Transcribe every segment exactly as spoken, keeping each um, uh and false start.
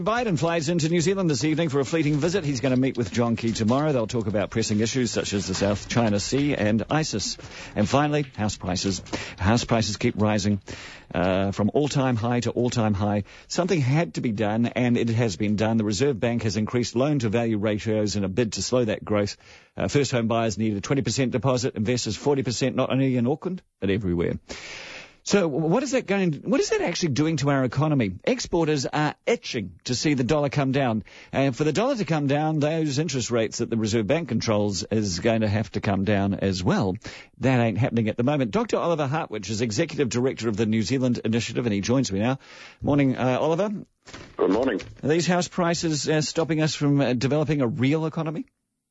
Biden flies into New Zealand this evening for a fleeting visit. He's going to meet with John Key tomorrow. They'll talk about pressing issues such as the South China Sea and ISIS. And finally, house prices. House prices keep rising uh, from all-time high to all-time high. Something had to be done, and it has been done. The Reserve Bank has increased loan-to-value ratios in a bid to slow that growth. Uh, first-home buyers need a twenty percent deposit, investors forty percent, not only in Auckland, but everywhere. So what is that going, what is that actually doing to our economy? Exporters are itching to see the dollar come down. And for the dollar to come down, those interest rates that the Reserve Bank controls is going to have to come down as well. That ain't happening at the moment. Doctor Oliver Hartwich is Executive Director of the New Zealand Initiative, and he joins me now. Morning, uh, Oliver. Good morning. Are these house prices uh, stopping us from uh, developing a real economy?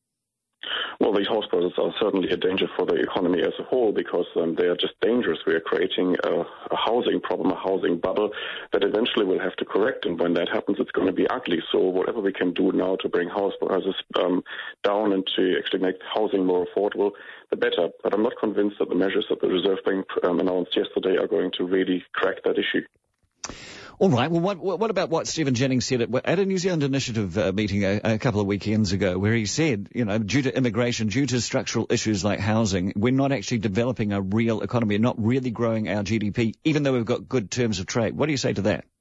Well, these house prices are certainly a danger for the economy as a whole because um, they are just dangerous. We are creating a, a housing problem, a housing bubble that eventually we'll have to correct. And when that happens, it's going to be ugly. So whatever we can do now to bring house prices um, down and to actually make housing more affordable, the better. But I'm not convinced that the measures that the Reserve Bank um, announced yesterday are going to really crack that issue. All right. Well, what, what about what Stephen Jennings said at, at a New Zealand Initiative uh, meeting a, a couple of weekends ago, where he said, you know, due to immigration, due to structural issues like housing, we're not actually developing a real economy, not really growing our G D P, even though we've got good terms of trade. What do you say to that?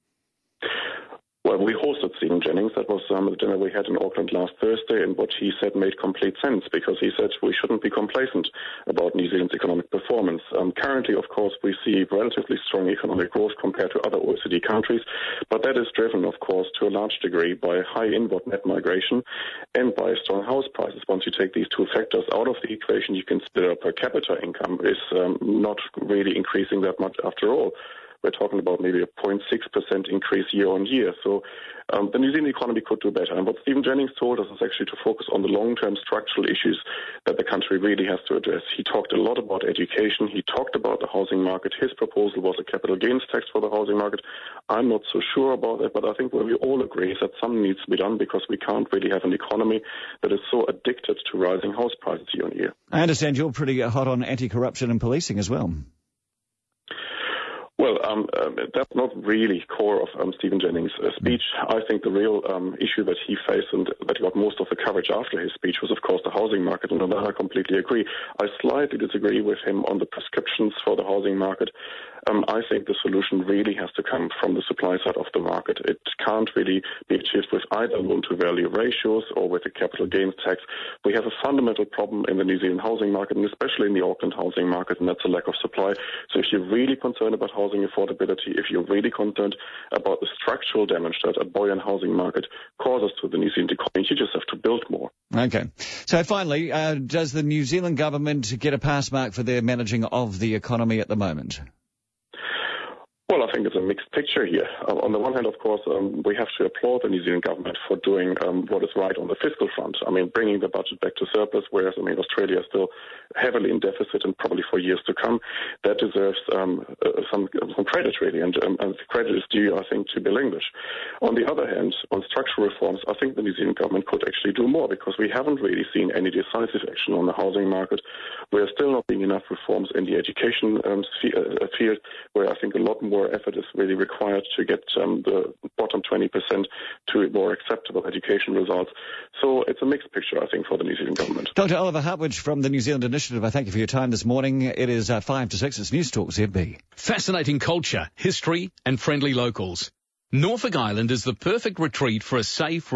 Well, we hosted Stephen Jennings. That was um, the dinner we had in Auckland last Thursday, and what he said made complete sense because he said we shouldn't be complacent about New Zealand's economic performance. Um, currently, of course, we see relatively strong economic growth compared to other O E C D countries, but that is driven, of course, to a large degree by high inward net migration and by strong house prices. Once you take these two factors out of the equation, you consider per capita income is um, not really increasing that much after all. We're talking about maybe a zero point six percent increase year on year. So um, the New Zealand economy could do better. And what Stephen Jennings told us is actually to focus on the long-term structural issues that the country really has to address. He talked a lot about education. He talked about the housing market. His proposal was a capital gains tax for the housing market. I'm not so sure about that, but I think where we all agree is that something needs to be done because we can't really have an economy that is so addicted to rising house prices year on year. I understand you're pretty hot on anti-corruption and policing as well. Well, um, uh, that's not really core of um, Stephen Jennings' uh, speech. I think the real um, issue that he faced and that got most of the coverage after his speech was, of course, the housing market, and on that I completely agree. I slightly disagree with him on the prescriptions for the housing market. Um, I think the solution really has to come from the supply side of the market. It can't really be achieved with either loan-to-value ratios or with a capital gains tax. We have a fundamental problem in the New Zealand housing market, and especially in the Auckland housing market, and that's a lack of supply. So if you're really concerned about housing affordability, if you're really concerned about the structural damage that a buoyant housing market causes to the New Zealand economy, you just have to build more. Okay. So finally, uh, does the New Zealand government get a pass mark for their managing of the economy at the moment? Well, I think it's a mixed picture here. Uh, on the one hand, of course, um, we have to applaud the New Zealand government for doing um, what is right on the fiscal front. I mean, bringing the budget back to surplus, whereas, I mean, Australia is still heavily in deficit and probably for years to come. That deserves um, uh, some some credit, really, and, um, and the credit is due, I think, to Bill English. On the other hand, on structural reforms, I think the New Zealand government could actually do more because we haven't really seen any decisive action on the housing market. We're still not seeing enough reforms in the education um, field, where I think a lot more effort is really required to get um, the bottom twenty percent to more acceptable education results. So it's a mixed picture, I think, for the New Zealand government. Doctor Oliver Hartwich from the New Zealand Initiative, I thank you for your time this morning. It is uh, five to six. It's News Talk Z B. Fascinating culture, history and friendly locals. Norfolk Island is the perfect retreat for a safe